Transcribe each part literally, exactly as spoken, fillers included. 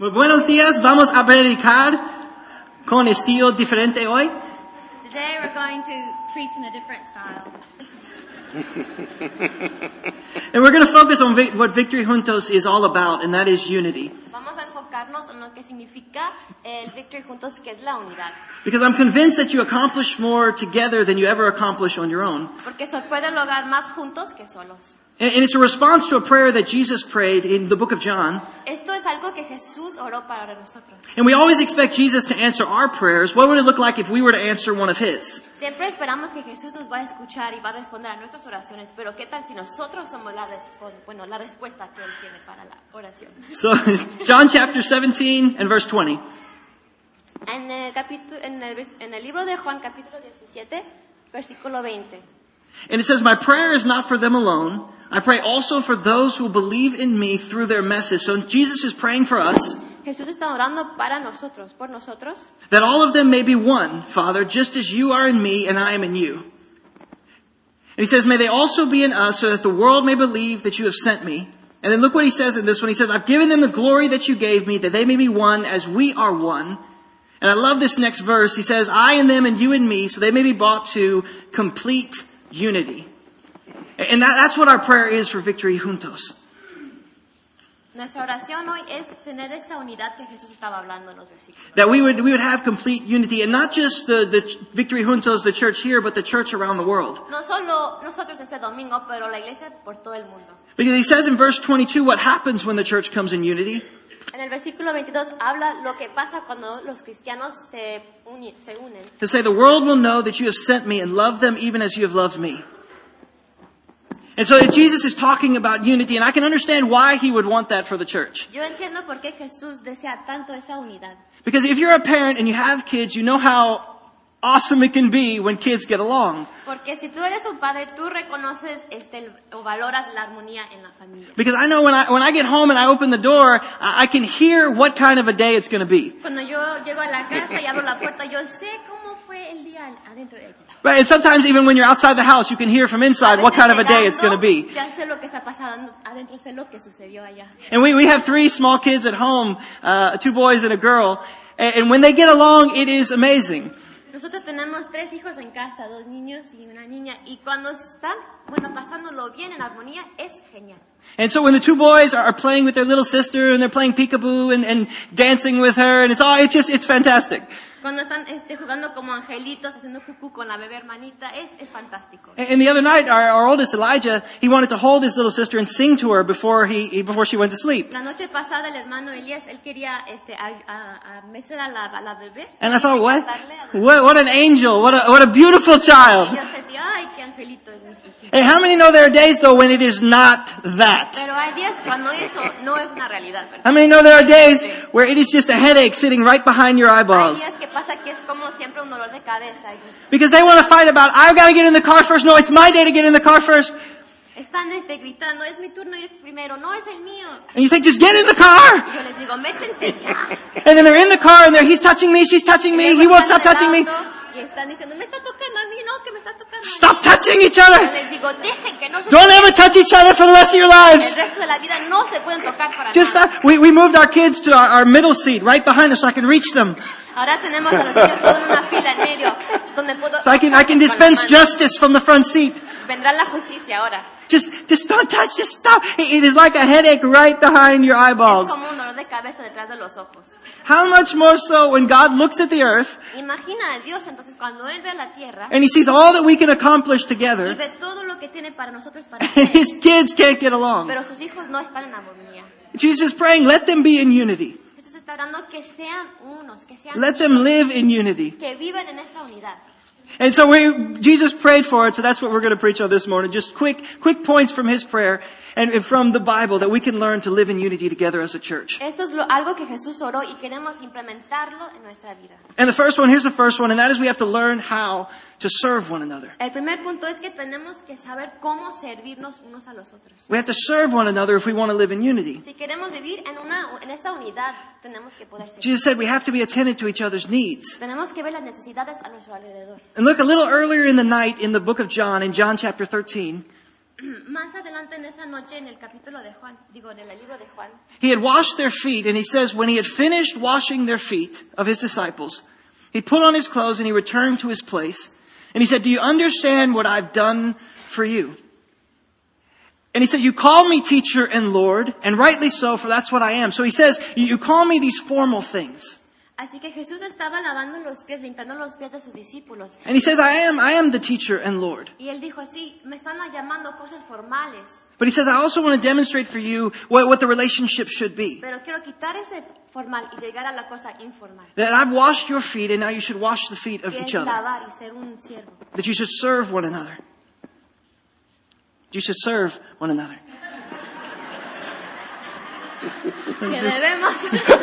Muy buenos días, vamos a predicar con estilo diferente hoy. Today we're going to preach in a different style. And we're going to focus on vi- what Victory Juntos is all about, and that is unity. Vamos a enfocarnos en lo que significa el Victory Juntos, que es la unidad. Because I'm convinced that you accomplish more together than you ever accomplish on your own. Porque se puede lograr más juntos que solos. And, and it's a response to a prayer that Jesus prayed in the book of John. Esto es algo que Jesús oró para nosotros. And we always expect Jesus to answer our prayers. What would it look like if we were to answer one of his? Siempre esperamos que Jesús nos va a escuchar y va a responder a nuestras oraciones, pero ¿qué tal si nosotros somos la, respo- bueno, la respuesta que Él tiene para la oración? So, John chapter seventeen and verse twenty. En el, capítulo, en, el, en el libro de Juan, capítulo diecisiete, versículo veinte. And it says, my prayer is not for them alone. I pray also for those who believe in me through their message. So Jesus is praying for us. Jesús está orando para nosotros, por nosotros. That all of them may be one, Father, just as you are in me and I am in you. And he says, may they also be in us so that the world may believe that you have sent me. And then look what he says in this one. He says, I've given them the glory that you gave me, that they may be one as we are one. And I love this next verse. He says, I and them and you and me, so they may be brought to complete unity. And that, that's what our prayer is for Victory Juntos. Nuestra oración hoy es tener esa unidad que Jesús estaba hablando en los versículos. That we would, we would have complete unity, and not just the, the Victory Juntos, the church here, but the church around the world. No solo nosotros este domingo, pero la iglesia por todo el mundo. Because he says in verse twenty-two what happens when the church comes in unity. En el versículo veintidós habla lo que pasa cuando los cristianos se, uni- se unen. To say the world will know that you have sent me and loved them even as you have loved me. And so Jesus is talking about unity, and I can understand why he would want that for the church. Yo entiendo por qué Jesús desea tanto esa unidad. Because if you're a parent and you have kids, you know how awesome it can be when kids get along. Porque si tú eres un padre, tú reconoces este, o valoras la armonía en la familia. Because I know when I, when I get home and I open the door, I, I can hear what kind of a day it's going to be. Cuando yo llego a la casa y abro la puerta, yo sé cómo fue el día adentro de ella. Right? And sometimes even when you're outside the house, you can hear from inside what kind of a day it's going to be. Ya sé lo que está pasando adentro, sé lo que sucedió allá. And we, we have three small kids at home, uh, two boys and a girl. And, and when they get along, it is amazing. Nosotros tenemos tres hijos en casa, dos niños y una niña, y cuando están, bueno, pasándolo bien en armonía, es genial. And so when the two boys are playing with their little sister and they're playing peekaboo and, and dancing with her, and it's all, it's just, it's fantastic. Cuando están este, jugando como angelitos, haciendo cucú con la bebé hermanita, es, es fantástico. And the other night, our, our oldest Elijah, he wanted to hold his little sister and sing to her before he, before she went to sleep. La noche pasada el hermano Elías, él quería este, a, a, a mecer a la, a la bebé. And I thought, what? Cantarle a la- What, what an angel. What a, what a beautiful Y child. yo sentí, ay, qué angelito es mi hijito. Hey, how many know there are days though when it is not that? Pero hay días cuando eso no es una realidad, ¿verdad? How many know there are days where it is just a headache sitting right behind your Hay eyeballs? días que pasa que es como siempre un dolor de cabeza allí. Because they want to fight about, I've got to get in the car first. No, it's my day to get in the car first. Están este, gritando, es mi turno ir primero, no es el mío. And you think, just get in the car. Y yo les digo, méchense ya. And then they're in the car and they're, he's touching me, she's touching me, he won't stop touching me. Y están diciendo, me está tocando a mí, no, que me está tocando a mí. Stop touching each Yo other. les digo, dejen que no se Don't toquen. ever touch each other for the rest of your El lives. resto de la vida no se pueden tocar para Just nada. stop. We, we moved our kids to our, our middle seat right behind us so I can reach them. Ahora tenemos a los niños todos en una fila en medio, donde puedo... So I can, I can dispense justice from the front seat. Vendrá la justicia ahora. Just, just don't touch, just stop. It it is like a headache right behind your Es eyeballs. como un dolor de cabeza detrás de los ojos. How much more so when God looks at the earth Imagina a Dios entonces cuando Él ve la tierra and he sees all that we can accomplish y together, ve todo lo que tiene para nosotros para and his hacer, kids can't get along. pero sus hijos no están en armonía. Jesus is praying, let them be in unity. Jesús está orando que sean unos, que sean Let them unidos, live in unity. que vivan en esa unidad. And so we, Jesus prayed for it, so that's what we're going to preach on this morning. Just quick, quick points from his prayer and from the Bible that we can learn to live in unity together as a church. Esto es lo, algo que Jesús oró y queremos implementarlo en nuestra vida. And the first one, here's the first one, and that is we have to learn how to serve one another. El primer punto es que tenemos que saber cómo servirnos unos a los otros. We have to serve one another if we want to live in unity. Si queremos vivir en una en esa unidad, tenemos que poder servir. Jesus said we have to be attentive to each other's needs. Tenemos que ver las necesidades a nuestro alrededor. And look, a little earlier in the night in the book of John, in John chapter thirteen, Más adelante en esa noche en el capítulo de Juan, digo en el libro de Juan, he had washed their feet, and he says when he had finished washing their feet of his disciples, he put on his clothes and he returned to his place. And he said, do you understand what I've done for you? And he said, you call me teacher and Lord, and rightly so, for that's what I am. So he says, you call me these formal things. así que Jesús estaba lavando los pies, limpiando los pies de sus discípulos. And he says, I am, I am the teacher and Lord. Y él dijo, sí, me están llamando cosas formales, But he says, I also want to demonstrate for you what, what the relationship should be. pero quiero quitar ese formal y llegar a la cosa informal. That I've washed your feet, and now you should wash the feet of Que each es other. lavar y ser un siervo. That you should serve one another. You should serve one another. Que debemos.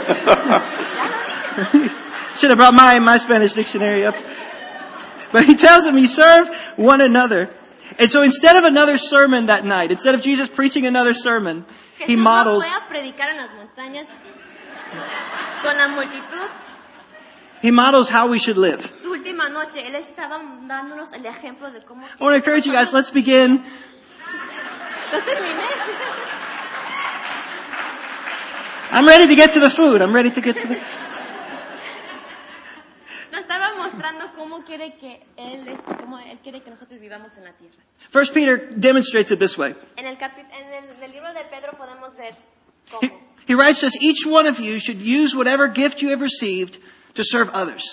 Should have brought my, my Spanish dictionary up. But he tells them you serve one another. And so instead of another sermon that night, instead of Jesus preaching another sermon, he Jesús no models, fue a predicar en las montañas con la multitud. he models how we should live. Su última noche, él estaba dándonos el ejemplo de cómo. I want to encourage you guys, let's begin. No terminé. I'm ready to get to the food. I'm ready to get to the... Nos estaba mostrando cómo quiere que él, este, cómo él quiere que nosotros vivamos en la tierra. First Peter demonstrates it this way. En el, capi- en el, en el libro de Pedro podemos ver He, cómo. he writes us, each one of you should use whatever gift you have received to serve others.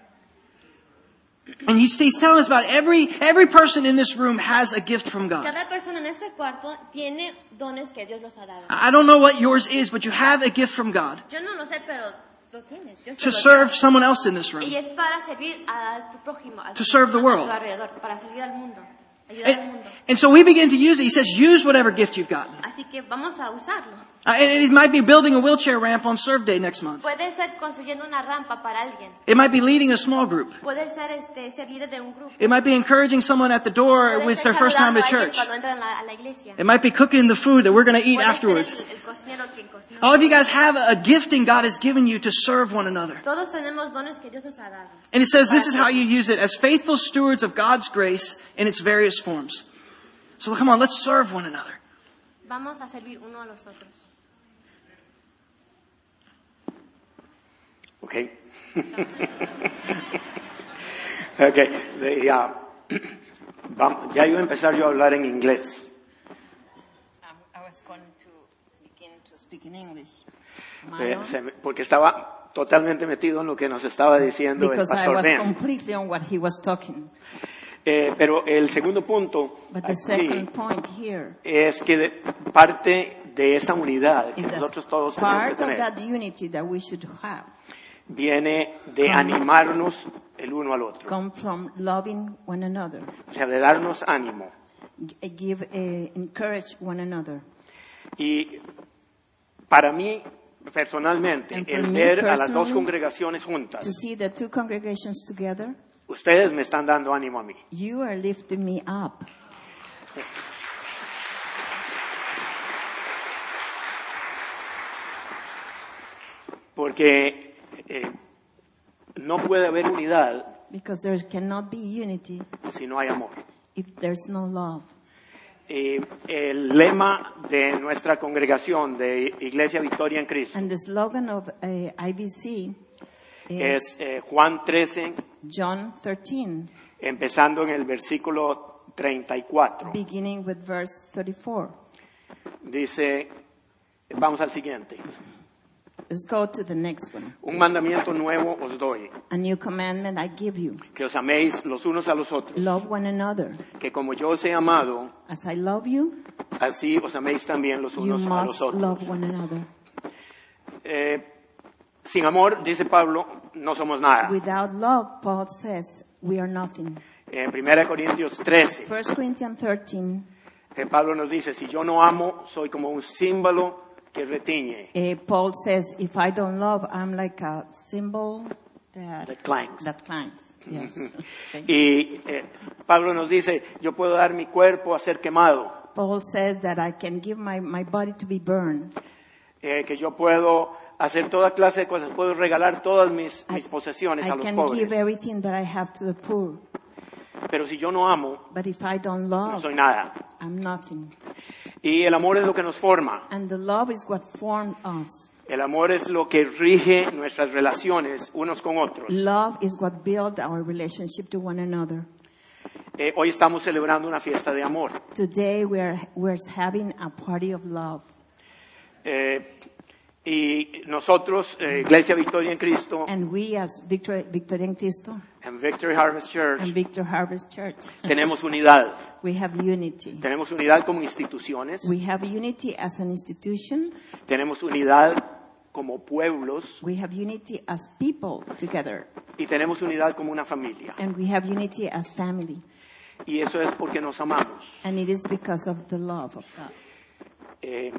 And he's, he's telling us about every, every person in this room has a gift from God. Cada persona en este cuarto tiene dones que Dios los ha dado. I don't know what yours is, but you have a gift from God Yo no lo sé, pero lo tienes. Dios te to lo serve dio. someone else in this room. Y es para servir a tu prójimo, a To tu- serve the a world. tu alrededor, para servir al mundo, ayudar al And, mundo. and so we begin to use it. He says, use whatever gift you've gotten. Así que vamos a usarlo. Uh, and it might be building a wheelchair ramp on Serve Day next month. Puede ser construyendo una rampa para alguien. It might be leading a small group. Puede ser este, ser líder de un grupo. It might be encouraging someone at the door Puede when it's ser their first time saludando to a alguien church. cuando entran a la, a la iglesia. It might be cooking the food that we're going to eat Puede afterwards. ser el, el cocinero quien cocinó. All of you guys have a gifting God has given you to serve one another. Todos tenemos dones que Dios nos ha dado. And it says this is how you use it as faithful stewards of God's grace in its various forms. So come on, let's serve one another. Vamos a servir uno a los otros. Okay. Okay. The, uh, vam- ya iba a empezar yo a hablar en inglés. Um, I was going to begin to speak in English. Eh, Mano, se me- porque estaba totalmente metido en lo que nos estaba diciendo el because I pastor was Ben. completely on what he was talking. Eh, pero el segundo punto But the aquí second point here es que de- parte de esta unidad que is that nosotros todos tenemos que part of tener that unity that we should have viene de animarnos el uno al otro. come from loving one another, O sea, de darnos ánimo. G- give, uh, encourage one another. Y para mí, personalmente, And for el me ver a las dos personally, congregaciones juntas, To see the two congregations together, ustedes me están dando ánimo a mí. you are lifting me up. Porque eh, no puede haber unidad Because there cannot be unity si no hay amor. if there's no love. Eh, el lema de nuestra congregación de Iglesia Victoria en Cristo And the slogan of uh, I B C is es eh, Juan trece, John thirteen, empezando en el versículo treinta y cuatro. beginning with verse thirty-four. Dice, vamos al siguiente. Let's go to the next one. Un mandamiento nuevo os doy, A new commandment I give you. que os améis los unos a los otros, Love one another. que como yo os he amado, As I love you, así os améis también los you unos a los must otros. love one another. Eh, sin amor, dice Pablo, no somos nada. Without love, Paul says, we are nothing. En primera Corintios trece, First Corinthians thirteen, eh, Pablo nos dice, si yo no amo, soy como un símbolo que retiñe, uh, Paul says, if I don't love, I'm like a symbol that, that clanks. that clangs. Yes. Thank you. Y eh, Pablo nos dice, yo puedo dar mi cuerpo a ser quemado, Paul says that I can give my, my body to be burned. eh, que yo puedo hacer toda clase de cosas, puedo regalar todas mis, mis I, posesiones I a los can pobres. give everything that I have to the poor. Pero si yo no amo, But if I don't no love, soy nada. I'm nothing. Y el amor es lo que nos forma. And the love is what formed us. El amor es lo que rige nuestras relaciones unos con otros. Love is what built our relationship to one another. Eh, hoy estamos celebrando una fiesta de amor. Today we are we're having a party of love. Eh, y nosotros, eh, Iglesia Victoria en Cristo, And we as Victory, Victoria en Cristo en Victory Harvest Church, and Victor Harvest Church, tenemos unidad. we have unity. Tenemos unidad como instituciones, We have unity as an institution. tenemos unidad como pueblos We have unity as people together. y tenemos unidad como una familia. And we have unity as family. Y eso es porque nos amamos. And it is because of the love of God. Eh,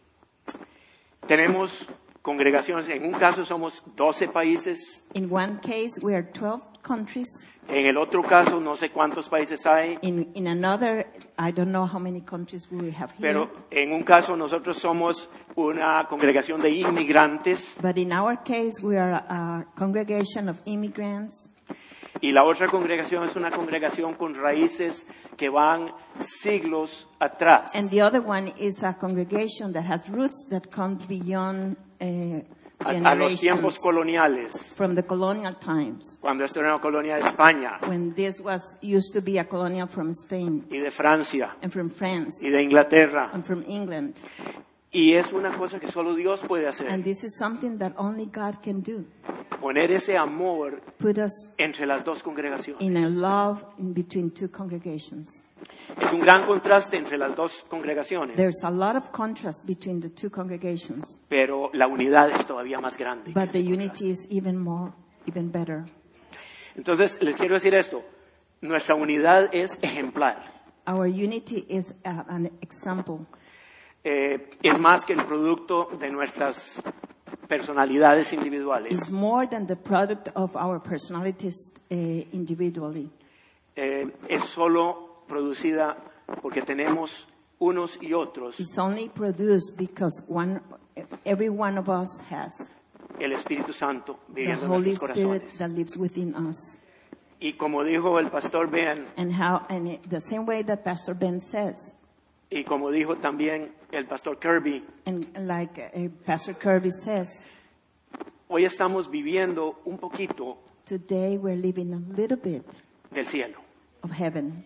tenemos congregaciones, en un caso somos doce países, In one case, we are twelve countries. en el otro caso no sé cuántos países hay, In, in another, I don't know how many countries we have here. pero en un caso nosotros somos una congregación de inmigrantes But in our case, we are a, a congregation of immigrants. y la otra congregación es una congregación con raíces que van siglos atrás. And the other one is a congregation that has roots that come beyond uh, A, a los tiempos generations coloniales, from the colonial times, cuando esto era una colonia de España when this was used to be a colonial from Spain y de Francia and from France y de Inglaterra. and from England. Y es una cosa que solo Dios puede And hacer, this is something that only God can do. poner ese amor Put us entre las dos congregaciones. in a love in between two congregations. Es un gran contraste entre las dos congregaciones, There's a lot of contrast between the two congregations, pero la unidad es todavía más grande. que but the ese unity is even more, even better. contraste. Entonces, les quiero decir esto, nuestra unidad es ejemplar. Our unity is a, an example. Eh, es más que el producto de nuestras personalidades individuales. It's more than the product of our personalities uh, individually. Eh, es solo producida porque tenemos unos y otros It's only produced because one, every one of us has el Espíritu Santo the viviendo en Holy nuestros Spirit corazones. that lives within us. Y como dijo el pastor Ben, And how, and it, the same way that Pastor Ben says, y como dijo también el pastor Kirby, and like uh, Pastor Kirby says, hoy estamos viviendo un poquito today we're living a little bit del cielo. of heaven.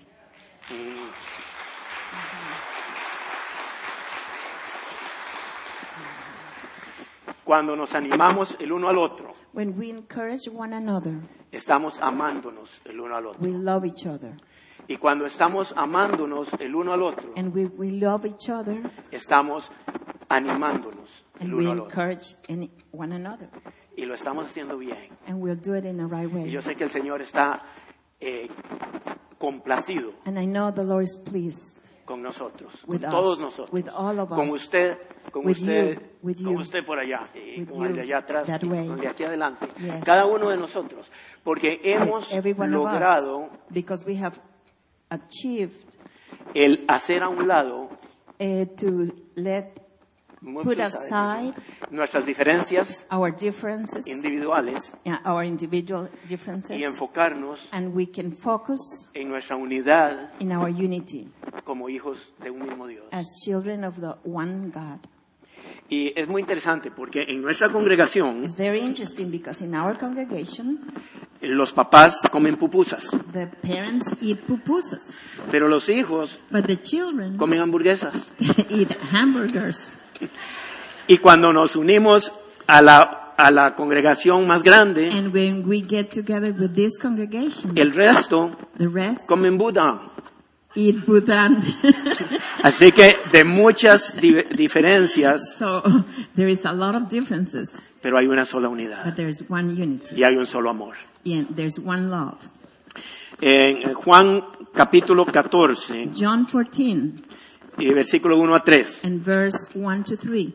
Cuando nos animamos el uno al otro, When we encourage one another, estamos amándonos el uno al otro. we love each other. Y cuando estamos amándonos el uno al otro, And we, we love each other, estamos animándonos el and we uno al otro. encourage any, one another. Y lo estamos haciendo bien. And we'll do it in the right Y way. yo sé que el Señor está eh, complacido And I know the Lord is pleased con nosotros, with con us, todos nosotros, with all of con us, usted, con with usted, you, with con you, usted por allá, y with con el de you, allá atrás, that y way. con el de aquí adelante. Yes. Cada uno de nosotros, porque hemos every one of logrado us, because we have achieved el hacer a un lado uh, to let put muchas- aside nuestras diferencias our differences, individuales uh, our individual differences, y enfocarnos and we can focus en nuestra unidad in our unity como hijos de un mismo Dios. as children of the one God. Y es muy interesante porque en nuestra congregación It's very interesting because in our congregation, los papás comen pupusas, the parents eat pupusas, pero los hijos but the children comen hamburguesas. eat hamburgers. Y cuando nos unimos a la, a la congregación más grande, And when we get together with this congregation, el resto the rest comen boudin. eat boudin. Así que de muchas di- diferencias, So there is a lot of differences, pero hay una sola unidad but there's one unity y hay un solo amor. and there's one love. En Juan capítulo catorce, John fourteen y versículo uno a tres. and verse one to three.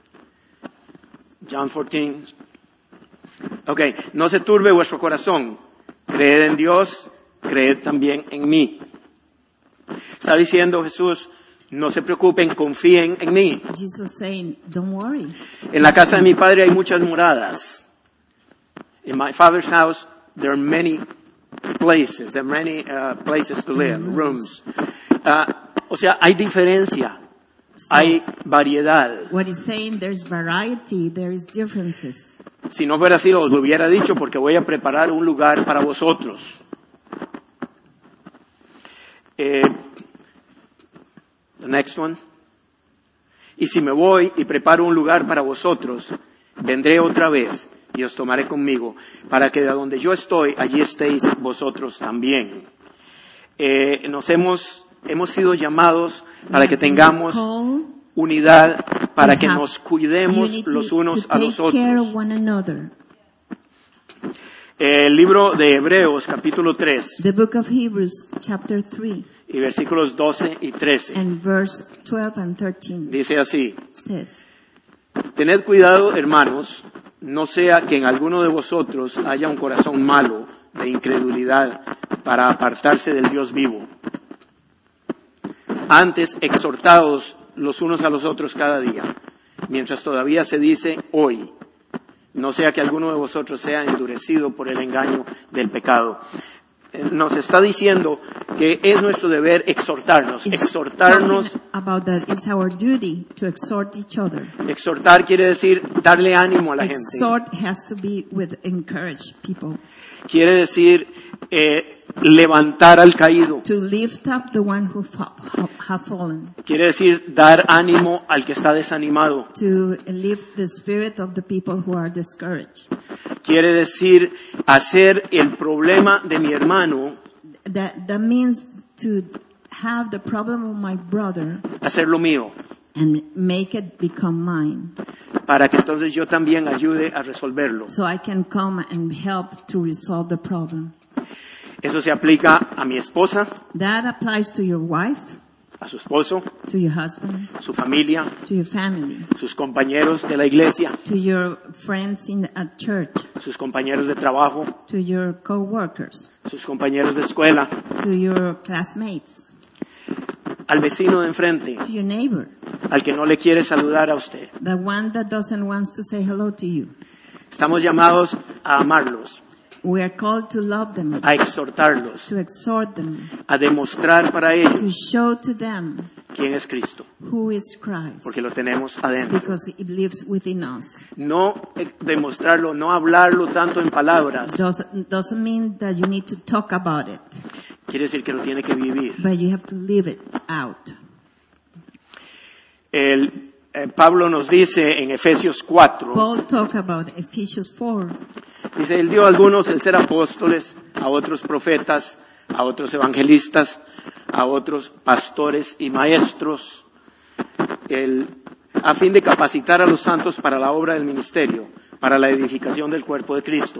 John fourteen. Ok, no se turbe vuestro corazón. Creed en Dios, creed también en mí. Está diciendo Jesús, no se preocupen, confíen en mí. Jesus saying, don't worry. En la casa de mi padre hay muchas moradas. In my father's house, there are many places, there are many uh, places to live, rooms. Uh, O sea, hay diferencia, hay variedad. What he's saying, there's variety, there is differences. Si no fuera así, os lo hubiera dicho, porque voy a preparar un lugar para vosotros. Eh, the next one. Y si me voy y preparo un lugar para vosotros, vendré otra vez y os tomaré conmigo, para que de donde yo estoy, allí estéis vosotros también. Eh, nos hemos, hemos sido llamados para que tengamos unidad, para que nos cuidemos los unos a los otros. El libro de Hebreos, capítulo tres, The book of Hebrews, chapter three, y versículos doce y trece, and verse twelve and thirteen, dice así: says, tened cuidado, hermanos, no sea que en alguno de vosotros haya un corazón malo de incredulidad para apartarse del Dios vivo. Antes, exhortaos los unos a los otros cada día, mientras todavía se dice hoy, no sea que alguno de vosotros sea endurecido por el engaño del pecado. Nos está diciendo que es nuestro deber exhortarnos, It's exhortarnos. talking about that. It's our duty to exhort each other. Exhortar quiere decir darle ánimo a la gente. Exhort has to be with encourage people. Quiere decir eh, levantar al caído. To lift up the one who fa- have fallen. Quiere decir dar ánimo al que está desanimado. To lift the spirit of the people who are discouraged. Quiere decir hacer el problema de mi hermano, That that means to have the problem of my brother hacerlo mío, and make it become mine, para que entonces yo también ayude a resolverlo. so I can come and help to resolve the problem. Eso se aplica a mi esposa, That applies to your wife, a su esposo, to your husband, su familia, to your family, sus compañeros de la iglesia, to your friends in at church, sus compañeros de trabajo, to your co-workers, sus compañeros de escuela, to your classmates, al vecino de enfrente, to your neighbor, al que no le quiere saludar a usted. the one that doesn't want to say hello to you. Estamos llamados a amarlos, We are called to love them, a exhortarlos, to exhort them, a demostrar para ellos to show to them quién es Cristo, who is Christ, porque lo tenemos adentro. because it lives within us. No eh, demostrarlo, no hablarlo tanto en palabras, Doesn't, doesn't mean that you need to talk about it, quiere decir que lo tiene que vivir. but you have to live it out. El, eh, Pablo nos dice en Efesios cuatro, Paul talked about Ephesians four. dice, él dio a algunos el ser apóstoles, a otros profetas, a otros evangelistas, a otros pastores y maestros, el, a fin de capacitar a los santos para la obra del ministerio, para la edificación del cuerpo de Cristo,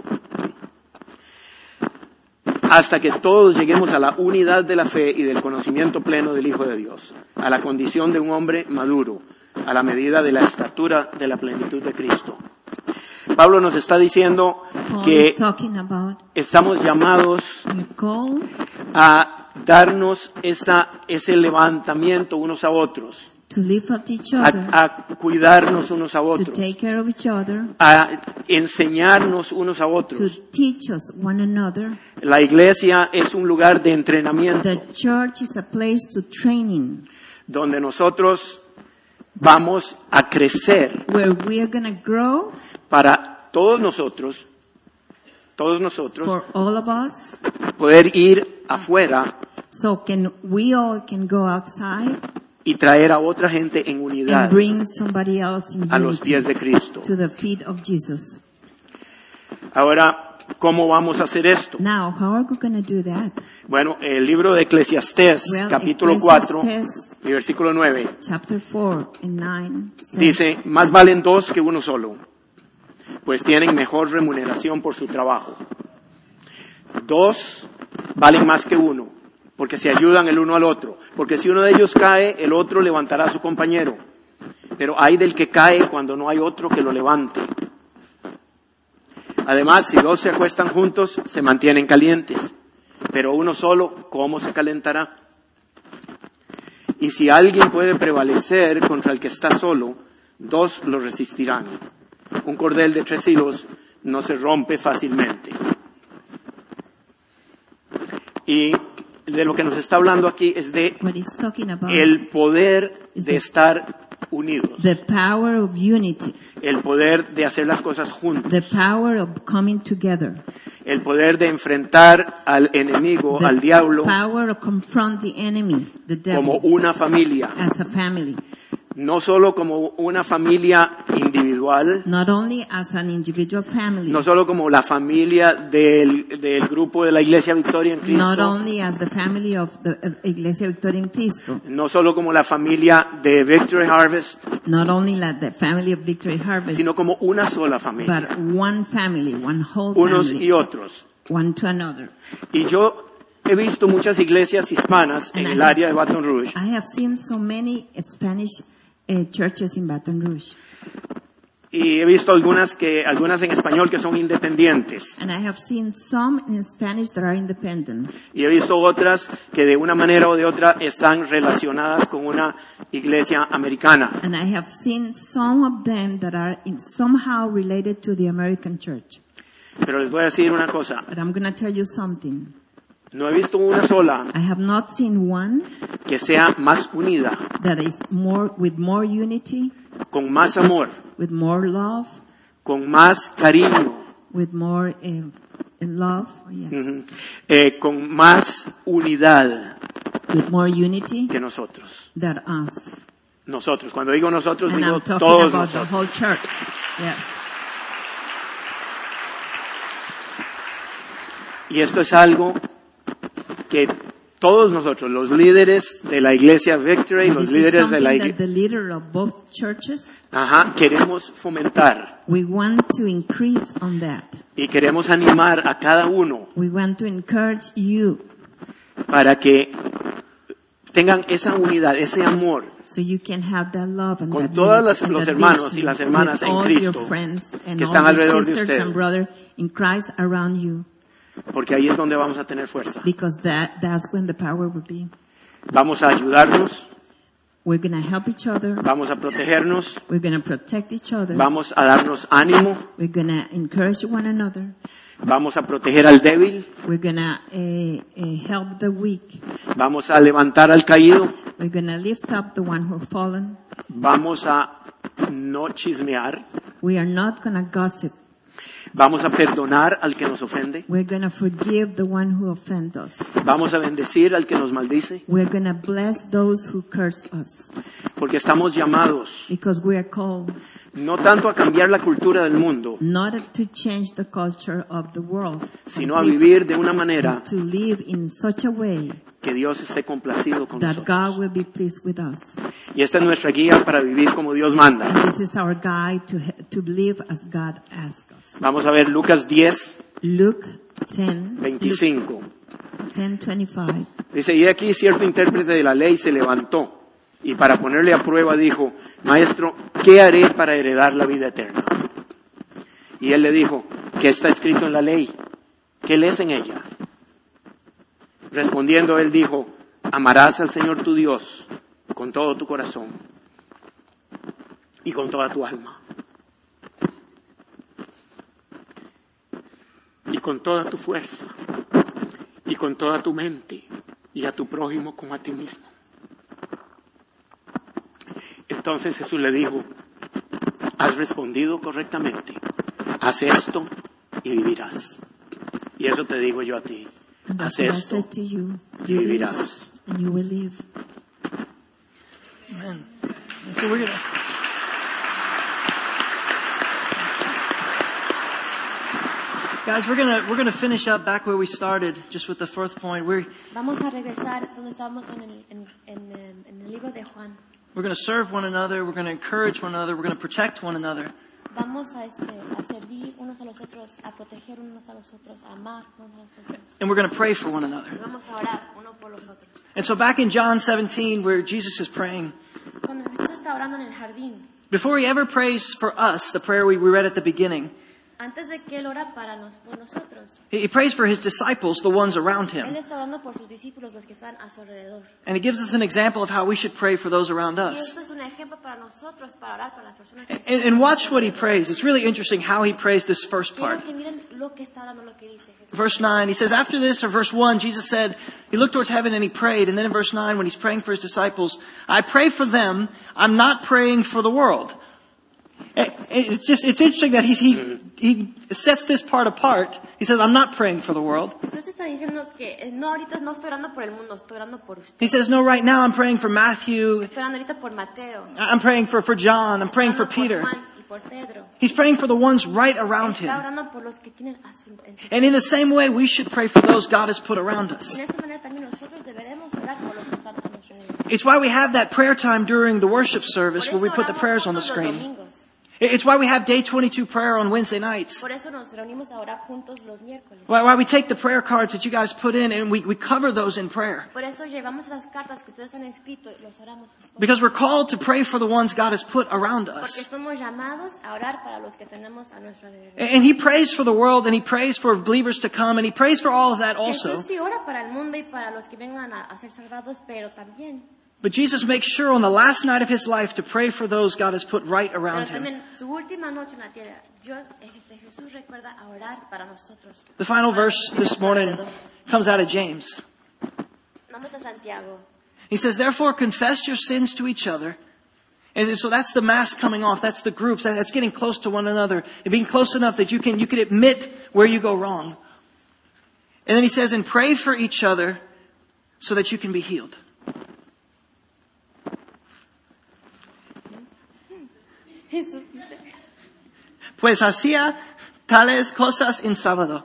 hasta que todos lleguemos a la unidad de la fe y del conocimiento pleno del Hijo de Dios, a la condición de un hombre maduro, a la medida de la estatura de la plenitud de Cristo. Pablo nos está diciendo Paul que is talking about estamos llamados your call a darnos esta, ese levantamiento unos a otros, to lift up each a, other, a cuidarnos unos a to otros, take care of each other, a enseñarnos unos a to otros. teach us one another. La iglesia es un lugar de entrenamiento The church is a place to training, donde nosotros vamos a crecer where we are going to grow para todos nosotros, todos nosotros, for all of us, poder ir afuera so can we all can go outside y traer a otra gente en unidad and bring somebody else in a los unity pies de Cristo. to the feet of Jesus. Ahora, ¿cómo vamos a hacer esto? Now, how are we going to do that? Bueno, el libro de Eclesiastés, Well, capítulo cuatro, Ecclesiastes y versículo nueve, chapter four and nine says, dice, más valen dos que uno solo, pues tienen mejor remuneración por su trabajo. Dos valen más que uno, porque se ayudan el uno al otro. Porque si uno de ellos cae, el otro levantará a su compañero. Pero hay del que cae cuando no hay otro que lo levante. Además, si dos se acuestan juntos, se mantienen calientes. Pero uno solo, ¿cómo se calentará? Y si alguien puede prevalecer contra el que está solo, dos lo resistirán. Un cordel de tres hilos no se rompe fácilmente. Y de lo que nos está hablando aquí es de What he's talking about el poder is de the- estar unidos, the power of unity, el poder de hacer las cosas juntos, the power of coming together, el poder de enfrentar al enemigo, the al diablo, power of confront the enemy, the como devil, una familia, as a family. no solo como una familia individual, Not only as an individual family, no solo como la familia del, del grupo de la Iglesia Victoria en not Cristo, only as the family of the of Iglesia Victoria en Cristo, no solo como la familia de Victory Harvest, not only like the family of Victory Harvest, sino como una sola familia, but one family, one whole unos family, y otros. one to another. Y yo he visto muchas iglesias hispanas en And I el have- área de Baton Rouge, I have seen so many Spanish uh, churches in Baton Rouge, y he visto algunas que algunas en español que son independientes, and I have seen some in Spanish that are independent, y he visto otras que de una manera o de otra están relacionadas con una iglesia americana. and I have seen some of them that are in somehow related to the American church. Pero les voy a decir una cosa, But I'm going to tell you something. no he visto una sola I have not seen one que sea más unida, that is more with more unity, con más amor, with more love, con más cariño, with more uh, love, yes, ujú, eh, con más unidad with more unity que nosotros. than us. Nosotros, cuando digo nosotros, And digo I'm talking todos about the nosotros. whole church. Yes. Y esto es algo que todos nosotros, los líderes de la iglesia Victory, los This is líderes de la something that iglesia, the leader of both churches, ajá, queremos fomentar we want to increase on that. y queremos animar a cada uno We want to encourage you para que tengan esa unidad, ese amor so you can have that love and con that todos unity las- and los that hermanos y vision las hermanas with en all Cristo your friends and que all están the alrededor de sisters usted. and brothers in Christ around you, porque ahí es donde vamos a tener fuerza. because that that's when the power will be. Vamos a ayudarnos, We're going to help each other. vamos a protegernos, We're going to protect each other. vamos a darnos ánimo, We're going to encourage one another. vamos a proteger al débil, We're going to uh, uh, help the weak. vamos a levantar al caído, We're going to lift up the one who have fallen. vamos a no chismear, We are not going to gossip. vamos a perdonar al que nos ofende, We're going to forgive the one who offend us. vamos a bendecir al que nos maldice, We're going to bless those who curse us, porque estamos llamados because we are called no tanto a cambiar la cultura del mundo, not to change the culture of the world, sino a completely, vivir de una manera to live in such a way que Dios esté complacido con that God nosotros. will be pleased with us. Y esta es nuestra guía para vivir como Dios manda. And this is our guide to to live as God asks us. Vamos a ver Lucas diez, Luke ten, Luke veinticinco. ten twenty-five. Dice, y aquí cierto intérprete de la ley se levantó y para ponerle a prueba dijo, maestro, ¿qué haré para heredar la vida eterna? Y él le dijo, ¿qué está escrito en la ley? ¿Qué lees en ella? Respondiendo él dijo, amarás al Señor tu Dios con todo tu corazón y con toda tu alma y con toda tu fuerza y con toda tu mente y a tu prójimo como a ti mismo. Entonces Jesús le dijo, has respondido correctamente, haz esto y vivirás. Y eso te digo yo a ti, And haz that's what I esto said to you. y Do vivirás. this, and you will live. Amen. And so we're gonna. Guys, we're gonna we're gonna finish up back where we started, just with the fourth point. We're Vamos a regresar donde estábamos en el, en, en, em, en el libro de Juan. we're gonna serve one another. We're gonna encourage one another. We're gonna protect one another. Vamos a, este, a servir unos a los otros, a proteger unos a los otros, a amar unos a los otros. And we're going to pray for one another. Y vamos a orar uno por los otros. And so back in John seventeen, where Jesus is praying, Cuando Jesús está orando en el jardín, before he ever prays for us, the prayer we we read at the beginning, antes de que él ora para nos, por nosotros, he he prays for his disciples, the ones around él him. está orando por sus discípulos, los que están a su alrededor. And he gives us an example of how we should pray for those around Y us. esto es un ejemplo para nosotros, para orar para las personas que And, and watch what he prays. It's really interesting how he prays this first Quiero part. que miren lo que está orando, lo que dice Jesús. Verse nine, he says, after this, or verse one, Jesus said, he looked towards heaven and he prayed. And then in verse nine, when he's praying for his disciples, I pray for them. I'm not praying for the world. It's just, it's interesting that he's, he, he sets this part apart. He says, I'm not praying for the world. Jesús está diciendo que no, ahorita no estoy orando por el mundo, estoy orando por usted. He says, no, right now I'm praying for Matthew. Estoy orando ahorita por Mateo. I'm praying for, for John. I'm praying for Estoy orando Peter. por Juan y por Pedro. He's praying for the ones right around him. Está orando por los que tienen a su, en su. And in the same way, we should pray for those God has put around us. En esa manera también nosotros deberemos orar por los que están a nuestro nivel. It's why we have that prayer time during the worship service Por where we eso put the oramos prayers on the juntos los screen. domingos. It's why we have day twenty-two prayer on Wednesday nights. Por eso nos reunimos a orar juntos los miércoles. Why, why we take the prayer cards that you guys put in and we, we cover those in prayer. Por eso llevamos esas cartas que ustedes han escrito y los oramos. Because we're called to pray for the ones God has put around Porque us. somos llamados a orar para los que tenemos a nuestro alrededor. And He prays for the world and He prays for believers to come and He prays for all of that also. Jesús sí ora para el mundo y para los que vengan a, a ser salvados, pero también, But Jesus makes sure on the last night of His life to pray for those God has put right pero around Him. también su última noche en la tierra, Dios, este, Jesús recuerda a orar para nosotros. The final verse this morning comes out of James. Vamos a Santiago. He says, therefore confess your sins to each other. And so that's the mask coming off. That's the groups. That's getting close to one another. And being close enough that you can, you can admit where you go wrong. And then he says, and pray for each other so that you can be healed. Jesús dice, Pues hacía tales cosas en sábado.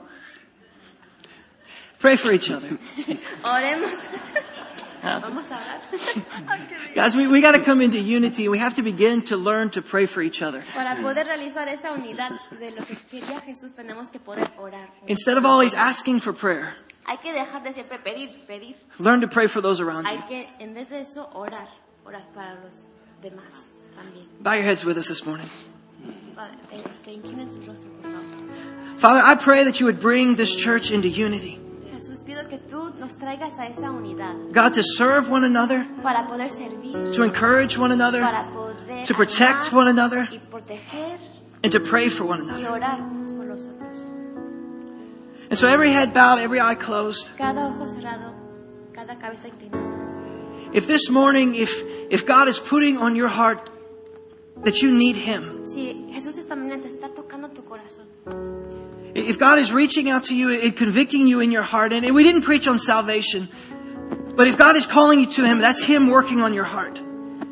Pray for each other. oremos. Vamos a orar. Guys, we, we got to come into unity. We have to begin to learn to pray for each other. Para poder realizar esa unidad de lo que quería Jesús, tenemos que poder orar. Instead of always asking for prayer, Hay que dejar de siempre pedir, pedir. learn to pray for those around Hay you. que, en vez de eso, orar. Orar para los demás también. Bow your heads with us this morning. Ah, este, inclinen su rostro, por favor. Father, I pray that you would bring this church into unity. Jesús, pido que tú nos traigas a esa unidad God, to serve one another, para poder servir, to encourage one another, para poder to protect amar one another, y proteger and to pray for one y another. orar unos por los otros. And so every head bowed, every eye closed. Cada ojo cerrado, cada cabeza inclinada. If this morning, if, if God is putting on your heart that you need Him, Si Jesús esta mañana te está tocando tu corazón, if God is reaching out to you and convicting you in your heart, and we didn't preach on salvation, but if God is calling you to Him, that's Him working on your heart.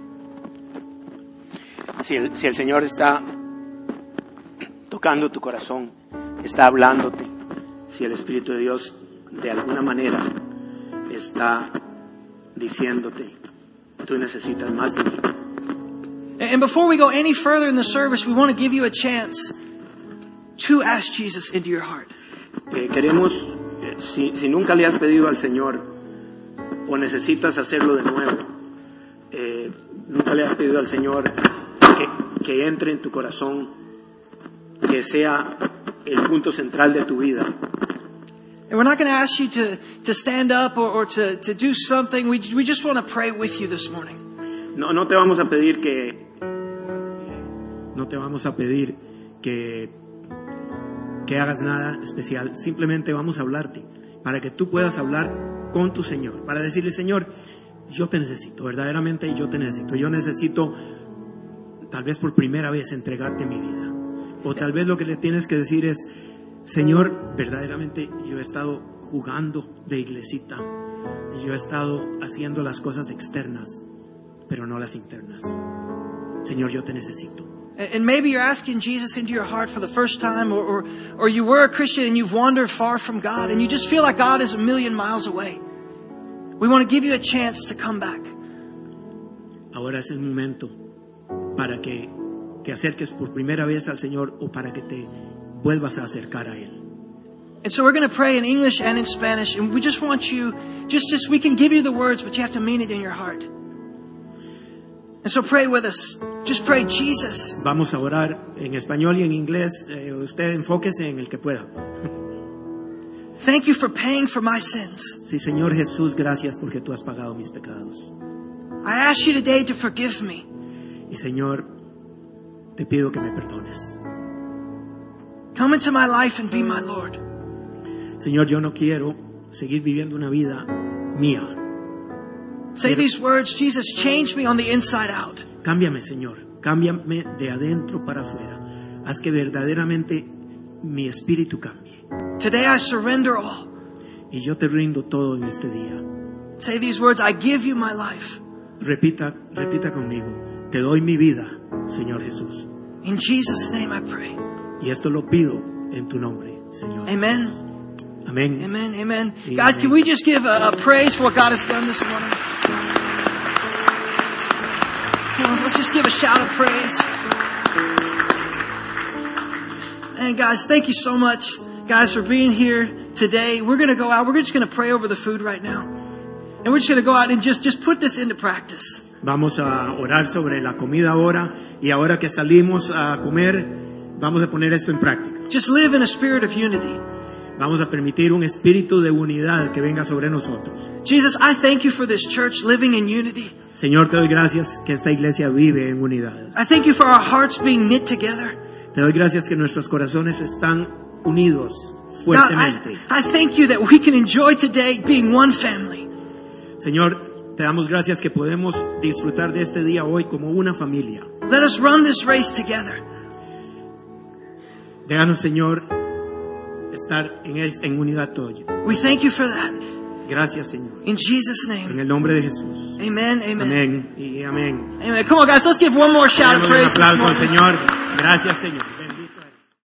Si el, si el Señor está tocando tu corazón, está hablándote, si el Espíritu de Dios de alguna manera está diciéndote, tú necesitas más de mí. And before we go any further in the service, we want to give you a chance to ask Jesus into your heart. Eh, queremos, eh, si, si nunca le has pedido al Señor o necesitas hacerlo de nuevo, eh, nunca le has pedido al Señor que, que entre en tu corazón, que sea el punto central de tu vida. And we're not going to ask you to, to stand up or, or to, to do something. We, we just want to pray with you this morning. No, no te vamos a pedir que, no te vamos a pedir que, que hagas nada especial. Simplemente vamos a hablarte para que tú puedas hablar con tu Señor, para decirle, Señor, yo te necesito, verdaderamente yo te necesito. Yo necesito, tal vez por primera vez, entregarte mi vida. O tal vez lo que le tienes que decir es, Señor, verdaderamente yo he estado jugando de iglesita. Y yo he estado haciendo las cosas externas, pero no las internas. Señor, yo te necesito. And maybe you're asking Jesus into your heart for the first time, or, or, or you were a Christian and you've wandered far from God and you just feel like God is a million miles away. We want to give you a chance to come back. Ahora es el momento para que te acerques por primera vez al Señor o para que te vuelvas a acercar a Él. And so we're going to pray in English and in Spanish, and we just want you, just, just we can give you the words, but you have to mean it in your heart. And so pray with us. Just pray, Jesus. Vamos a orar en español y en inglés. Eh, usted enfóquese en el que pueda. Thank you for paying for my sins. Sí, Señor Jesús, gracias porque tú has pagado mis pecados. I ask you today to forgive me. Y Señor, te pido que me perdones. Come into my life and be my Lord. Señor, yo no quiero seguir viviendo una vida mía. Say these words, Jesus, change me on the inside out. Cámbiame, Señor. Cámbiame de adentro para afuera. Haz que verdaderamente mi espíritu cambie. Today I surrender all. Y yo te rindo todo en este día. Say these words, I give you my life. Repita, repita conmigo. Te doy mi vida, Señor Jesús. In Jesus' name I pray. Y esto lo pido en tu nombre, Señor. Amen. Amén. Amen. Amen. Amen. Guys, can we just give a, a praise for what God has done this morning? Come on, let's just give a shout of praise. And guys, thank you so much, guys, for being here today. We're going to go out. We're just going to pray over the food right now. And we're just going to go out and just, just put this into practice. Vamos a orar sobre la comida ahora. Y ahora que salimos a comer, vamos a poner esto en práctica. Just live in a spirit of unity. Vamos a permitir un espíritu de unidad que venga sobre nosotros. Jesus, I thank you for this church living in unity. Señor, te doy gracias que esta iglesia vive en unidad. I thank you for our hearts being knit together. Te doy gracias que nuestros corazones están unidos God, fuertemente. I, I thank you that we can enjoy today being one family. Señor, te damos gracias que podemos disfrutar de este día hoy como una familia. Let us run this race together. Déjanos, Señor, estar en, es- en unidad tuya. We thank you for that. Gracias, Señor. In Jesus' En name. el nombre de Jesús. Amen. Amen. Amén y amén. Amen. Come on, guys. Let's give one more shout of Demos un praise this aplauso al morning. Señor. Gracias, Señor.